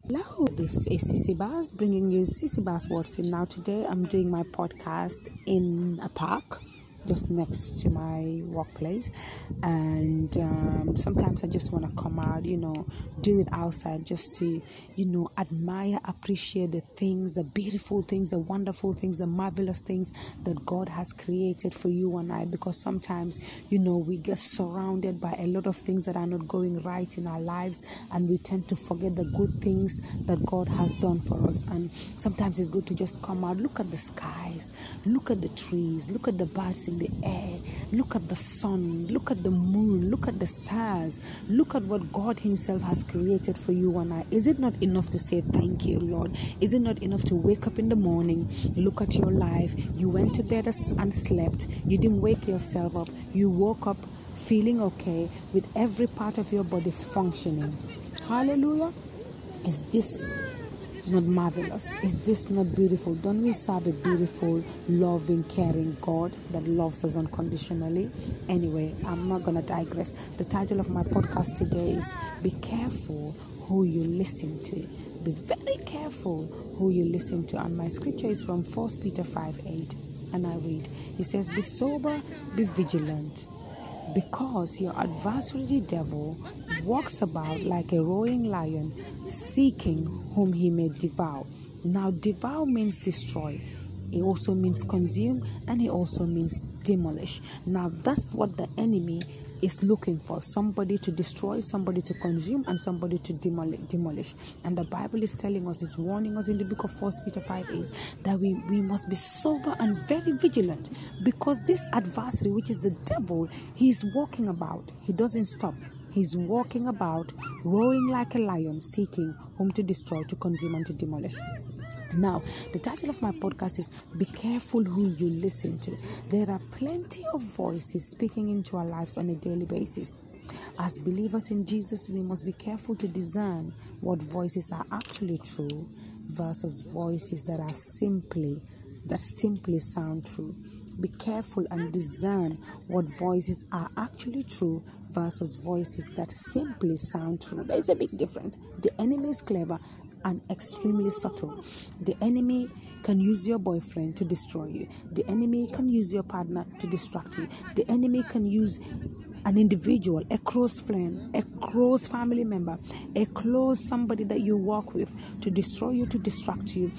Hello, this is Sissy Bass bringing you Sissy Bass Words. And now today I'm doing my podcast in a park just next to my workplace, and sometimes I just want to come out, do it outside just to, admire, appreciate the things, the beautiful things, the wonderful things, the marvelous things that God has created for you and I, because sometimes, we get surrounded by a lot of things that are not going right in our lives, and we tend to forget the good things that God has done for us. And sometimes it's good to just come out, look at the skies, look at the trees, look at the birds in the air, look at the sun, look at the moon, look at the stars, look at what God himself has created for you and I. Is it not enough to say thank you, Lord? Is it not enough to wake up in the morning, look at your life? You went to bed and slept. You didn't wake yourself up. You woke up feeling okay with every part of your body functioning. Hallelujah. Is this not marvelous? Is this not beautiful? Don't we serve a beautiful, loving, caring God that loves us unconditionally? Anyway, I'm not going to digress. The title of my podcast today is Be Careful Who You Listen to. Be very careful who you listen to. And my scripture is from 1 Peter 5:8. And I read, it says, Be sober, be vigilant, because your adversary the devil walks about like a roaring lion, seeking whom he may devour. Now, devour means destroy. It also means consume, and it also means demolish. Now, that's what the enemy is looking for: somebody to destroy, somebody to consume, and somebody to demolish. And the Bible is telling us, is warning us in the book of 1 Peter 5:8, that we must be sober and very vigilant, because this adversary, which is the devil, he is walking about. He doesn't stop. He's walking about, roaring like a lion, seeking whom to destroy, to consume, and to demolish. Now, the title of my podcast is Be Careful Who You Listen to. There are plenty of voices speaking into our lives on a daily basis. As believers in Jesus, we must be careful to discern what voices are actually true versus voices that simply sound true. Be careful and discern what voices are actually true versus voices that simply sound true. There is a big difference. The enemy is clever and extremely subtle. The enemy can use your boyfriend to destroy you. The enemy can use your partner to distract you. The enemy can use an individual, a close friend, a close family member, a close somebody that you work with, to destroy you, to distract you,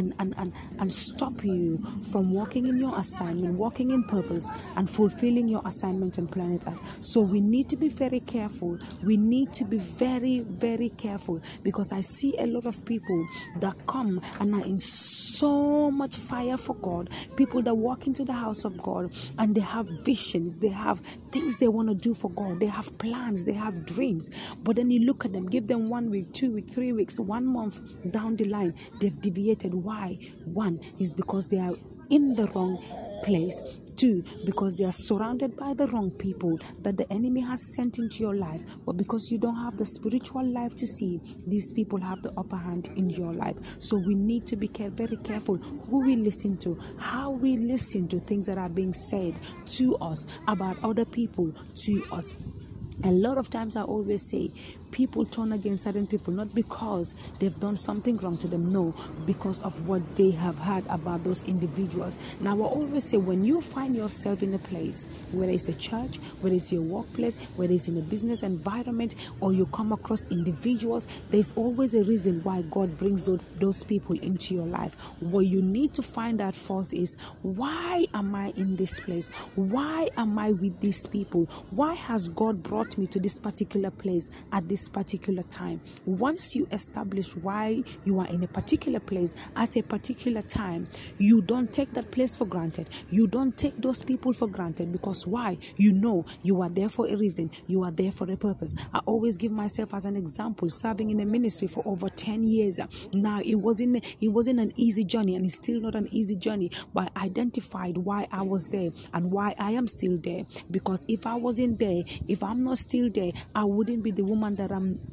and stop you from walking in your assignment, walking in purpose, and fulfilling your assignment on planet Earth. So we need to be very careful. We need to be very, very careful, because I see a lot of people that come and are in so much fire for God, people that walk into the house of God and they have visions, they have things they want to do for God, they have plans, they have dreams, but then you look at them, give them 1 week, 2 weeks, 3 weeks, 1 month down the line, they've deviated. Why? One is because they are in the wrong place. 2, because they are surrounded by the wrong people that the enemy has sent into your life. But because you don't have the spiritual life to see, these people have the upper hand in your life. So we need to be very careful who we listen to, how we listen to things that are being said to us about other people to us. A lot of times I always say, people turn against certain people not because they've done something wrong to them, no, because of what they have heard about those individuals. Now, I always say, when you find yourself in a place, whether it's a church, whether it's your workplace, whether it's in a business environment, or you come across individuals, there's always a reason why God brings those people into your life. What you need to find out first is, why am I in this place? Why am I with these people? Why has God brought me to this particular place at this particular time? Once you establish why you are in a particular place at a particular time, you don't take that place for granted. You don't take those people for granted, because why? You know you are there for a reason. You are there for a purpose. I always give myself as an example, serving in a ministry for over 10 years. Now, it wasn't an easy journey, and it's still not an easy journey, but I identified why I was there and why I am still there. Because if I wasn't there, if I'm not still there, I wouldn't be the woman that I'm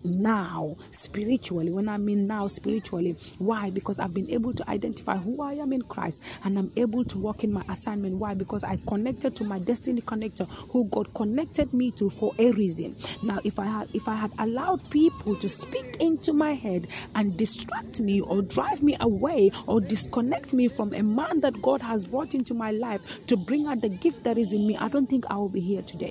now spiritually. When I mean now spiritually, why? Because I've been able to identify who I am in Christ, and I'm able to walk in my assignment. Why? Because I connected to my destiny connector, who God connected me to for a reason. Now, if I had allowed people to speak into my head and distract me or drive me away or disconnect me from a man that God has brought into my life to bring out the gift that is in me, I don't think I will be here today.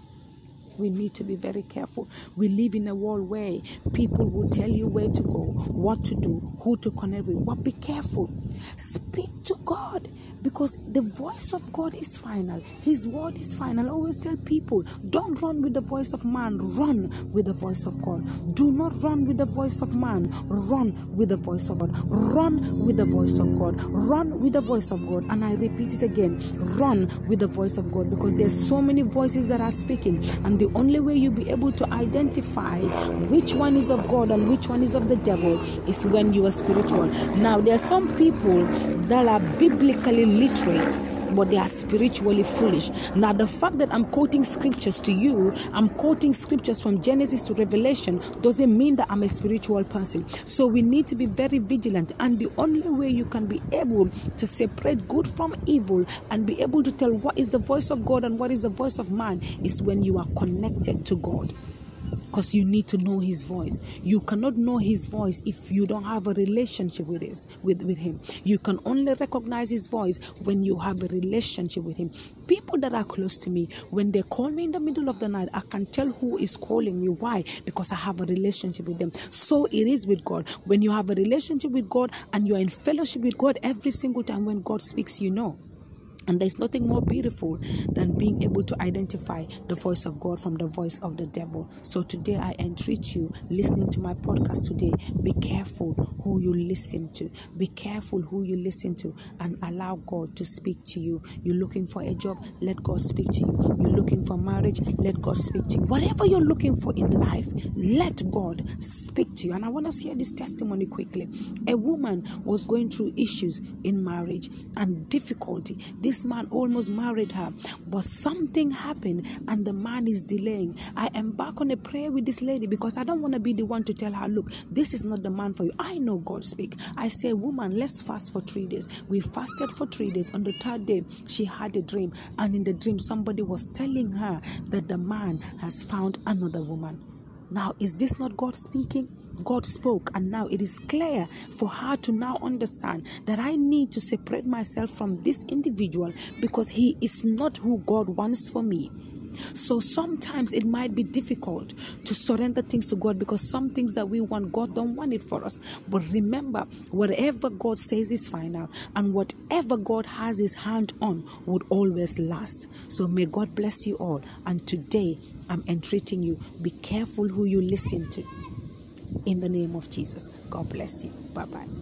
We need to be very careful. We live in a world where people will tell you where to go, what to do, who to connect with. But be careful. Speak to God, because the voice of God is final. His word is final. I always tell people, don't run with the voice of man. Run with the voice of God. Do not run with the voice of man. Run with the voice of God. Run with the voice of God. Run with the voice of God. And I repeat it again. Run with the voice of God, because there's so many voices that are speaking, and the only way you'll be able to identify which one is of God and which one is of the devil is when you are spiritual. Now, there are some people that are biblically literate, but they are spiritually foolish. Now, the fact that I'm quoting scriptures to you, I'm quoting scriptures from Genesis to Revelation, doesn't mean that I'm a spiritual person. So we need to be very vigilant, and the only way you can be able to separate good from evil and be able to tell what is the voice of God and what is the voice of man is when you are connected to God. Because you need to know his voice. You cannot know his voice if you don't have a relationship with him. You can only recognize his voice when you have a relationship with him. People that are close to me, when they call me in the middle of the night, I can tell who is calling me. Why? Because I have a relationship with them. So it is with God. When you have a relationship with God and you are in fellowship with God, every single time when God speaks, you know. And there's nothing more beautiful than being able to identify the voice of God from the voice of the devil. So today I entreat you, listening to my podcast today, be careful who you listen to. Be careful who you listen to, and allow God to speak to you. You're looking for a job, let God speak to you. You're looking for marriage, let God speak to you. Whatever you're looking for in life, let God speak to you. And I want to share this testimony quickly. A woman was going through issues in marriage and difficulty. This man almost married her, but something happened and the man is delaying. I embark on a prayer with this lady because I don't want to be the one to tell her, look, this is not the man for you. I know God speak. I say, woman, let's fast for 3 days. We fasted for 3 days. On the 3rd day, she had a dream, and in the dream, somebody was telling her that the man has found another woman. Now, is this not God speaking? God spoke, and now it is clear for her to now understand that I need to separate myself from this individual because he is not who God wants for me. So sometimes it might be difficult to surrender things to God because some things that we want, God don't want it for us. But remember, whatever God says is final, and whatever God has his hand on would always last. So may God bless you all. And today I'm entreating you, be careful who you listen to. In the name of Jesus, God bless you. Bye-bye.